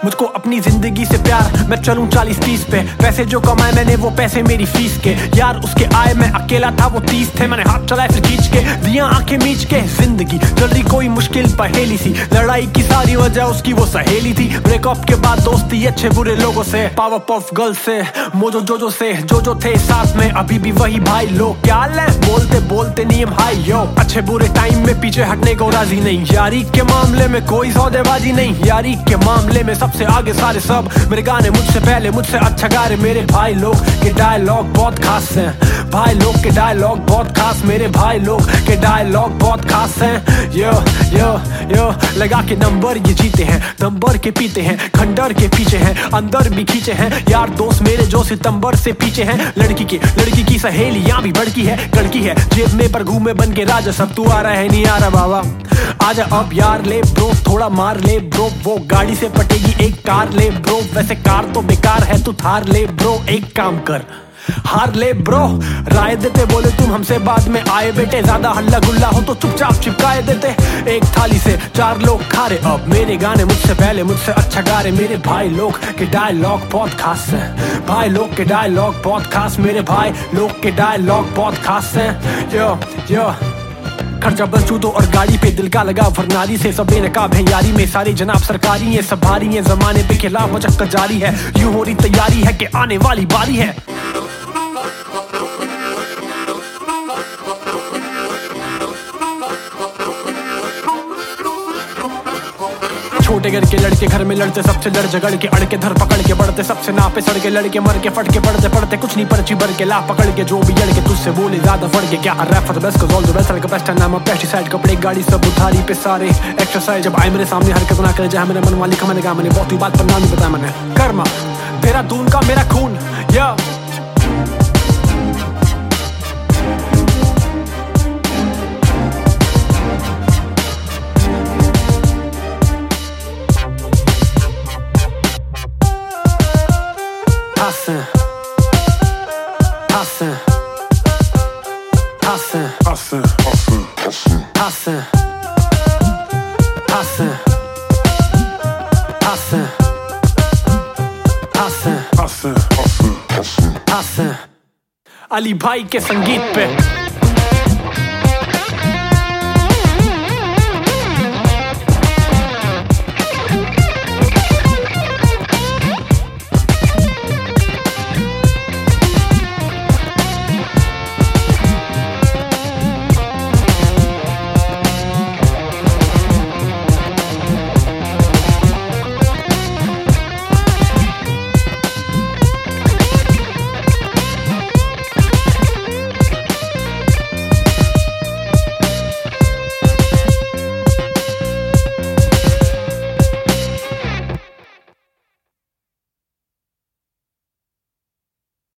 मुझको अपनी जिंदगी से प्यार, मैं चलूं 40-30 पे। पैसे जो कमाए मैंने वो पैसे मेरी फीस के, यार उसके आए मैं अकेला था वो 30 थे। मैंने हाथ चलाए फिर खींच के दिया आंखें मीच के। जिंदगी चल रही कोई मुश्किल पहेली सी, लड़ाई की सारी वजह उसकी वो सहेली थी। ब्रेकअप के बाद दोस्ती अच्छे बुरे लोगों से, पावर पफ गर्ल से, मोजो जोजो से, जो थे साथ में अभी भी वही भाई लोग। क्या है बोलते बोलते नियम हाई यो, अच्छे बुरे टाइम में पीछे हटने को राजी नहीं। यारी के मामले में कोई सौदेबाजी नहीं, यारी के मामले में सबसे आगे सारे सब। मेरे गाने मुझसे पहले मुझसे अच्छा गा रहे मेरे भाई लोग के डायलॉग बहुत खास हैं। भाई लोग के डायलॉग बहुत खास, मेरे भाई लोग के डायलॉग बहुत खास हैं। यो यो यो लगा के नंबर ये जीते हैं, नंबर के पीते हैं, खंडर के पीछे हैं, अंदर भी खींचे हैं। यार दोस्त मेरे जो सितंबर से पीछे हैं। लड़की की सहेलियां भी बड़की है, लड़की है जेब में पर घूमे बन के राजा। सब तू आ रहा है नहीं आ रहा बाबा, आजा अब यार ले ब्रो, थोड़ा मार ले ब्रो। वो गाड़ी से पटेगी एक कार ले ब्रो, वैसे कार तो बेकार है तू थार ले ब्रो। एक काम कर हार ले ब्रो, राय देते बोले तुम हमसे बाद में आए बेटे। ज्यादा हल्ला गुल्ला हो तो चुपचाप चिपकाए देते। एक थाली से 4 लोग खा रहे, अब मेरे गाने मुझसे पहले मुझसे अच्छा गा रहे मेरे भाई लोग के डायलॉग बहुत खास है। भाई लोग के डायलॉग बहुत खास, मेरे भाई लोग के डायलॉग बहुत खास है। यो यो खर्चा बस जूतों और गाड़ी पे, दिल का लगा फरनारी से। सब बेनकाब है यारी में, सारे जनाब सरकारी है, सब भारी है। जमाने पे खिलाफ मचक्कर जारी है, यूं हो रही तैयारी है कि आने वाली बारी है। छोटे घर के लड़के घर में लड़ते, सबसे लड़ झगड़ के अड़के धर पकड़ के बढ़ते। सबसे नापे सड़ के लड़के मर के फट के पढ़ते पढ़ते कुछ नहीं पर्ची भर के ला पकड़ के। जो भी लड़के तुझसे बोले ज्यादा फड़ के, क्या rap for the best cause all the best. का बेस्ट नाम पेस्टिसाइड, कपड़े गाड़ी सब उधारी पे सारे एक्सरसाइज। जब आए मेरे सामने हरकत ना करे, जहाँ मेरे मन वाली खमने गा मैंने बहुत ही बात पर नाम नहीं बताया मैंने। कर्मा तेरा दून का मेरा खून या Hassan, Hassan, Hassan, Hassan, Hassan, Hassan, Hassan, Hassan, Hassan, Hassan, Hassan, Hassan, Hassan, Hassan, Ali भाई के संगीत पे।